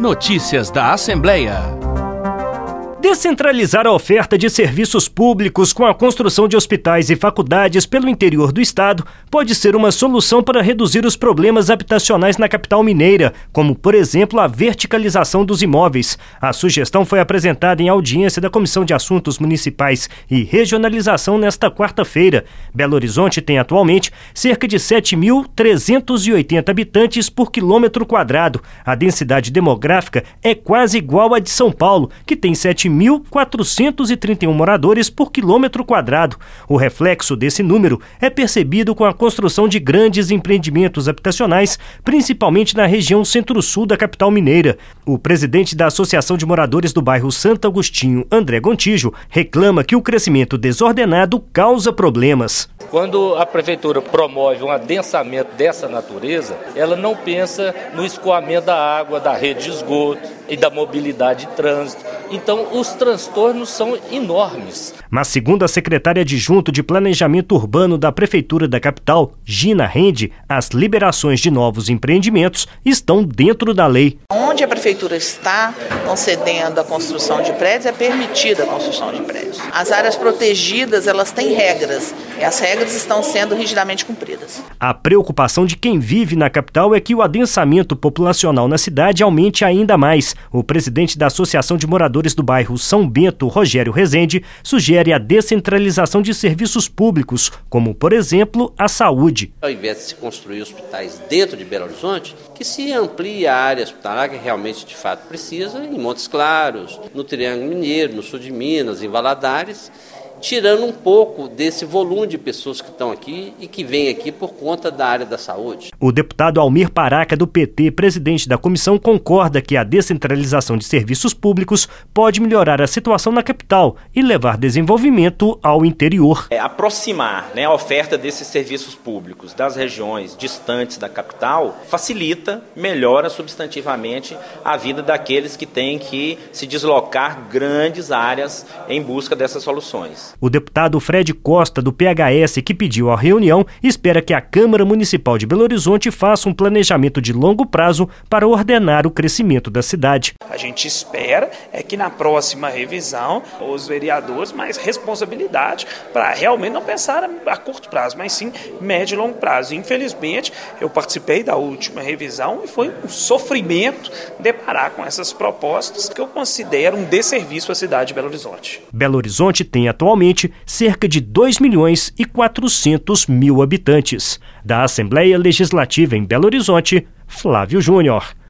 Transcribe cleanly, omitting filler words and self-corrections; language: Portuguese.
Notícias da Assembleia. Descentralizar a oferta de serviços públicos com a construção de hospitais e faculdades pelo interior do estado pode ser uma solução para reduzir os problemas habitacionais na capital mineira, como, por exemplo, a verticalização dos imóveis. A sugestão foi apresentada em audiência da Comissão de Assuntos Municipais e Regionalização nesta quarta-feira. Belo Horizonte tem atualmente cerca de 7.380 habitantes por quilômetro quadrado. A densidade demográfica é quase igual à de São Paulo, que tem 7.431 moradores por quilômetro quadrado. O reflexo desse número é percebido com a construção de grandes empreendimentos habitacionais, principalmente na região centro-sul da capital mineira. O presidente da Associação de Moradores do bairro Santo Agostinho, André Gontijo, reclama que o crescimento desordenado causa problemas. Quando a prefeitura promove um adensamento dessa natureza, ela não pensa no escoamento da água, da rede de esgoto e da mobilidade de trânsito. Então, os transtornos são enormes. Mas, segundo a secretária adjunta de Planejamento Urbano da Prefeitura da capital, Gina Rende, as liberações de novos empreendimentos estão dentro da lei. Onde a prefeitura está concedendo a construção de prédios, é permitida a construção de prédios. As áreas protegidas, elas têm regras, e as regras estão sendo rigidamente cumpridas. A preocupação de quem vive na capital é que o adensamento populacional na cidade aumente ainda mais. O presidente da Associação de Moradores do bairro São Bento, Rogério Rezende, sugere a descentralização de serviços públicos, como, por exemplo, a saúde. Ao invés de se construir hospitais dentro de Belo Horizonte, que se amplie a área hospitalar que realmente, de fato, precisa, em Montes Claros, no Triângulo Mineiro, no sul de Minas, em Valadares, tirando um pouco desse volume de pessoas que estão aqui e que vêm aqui por conta da área da saúde. O deputado Almir Paraca, do PT, presidente da comissão, concorda que a descentralização de serviços públicos pode melhorar a situação na capital e levar desenvolvimento ao interior. Aproximar, a oferta desses serviços públicos das regiões distantes da capital facilita, melhora substantivamente a vida daqueles que têm que se deslocar grandes áreas em busca dessas soluções. O deputado Fred Costa, do PHS, que pediu a reunião, espera que a Câmara Municipal de Belo Horizonte faça um planejamento de longo prazo para ordenar o crescimento da cidade. A gente espera que na próxima revisão os vereadores mais responsabilidade para realmente não pensar a curto prazo, mas sim médio e longo prazo. Infelizmente, eu participei da última revisão e foi um sofrimento deparar com essas propostas que eu considero um desserviço à cidade de Belo Horizonte. Belo Horizonte tem atualmente cerca de 2.400.000 habitantes. Da Assembleia Legislativa em Belo Horizonte, Flávio Júnior.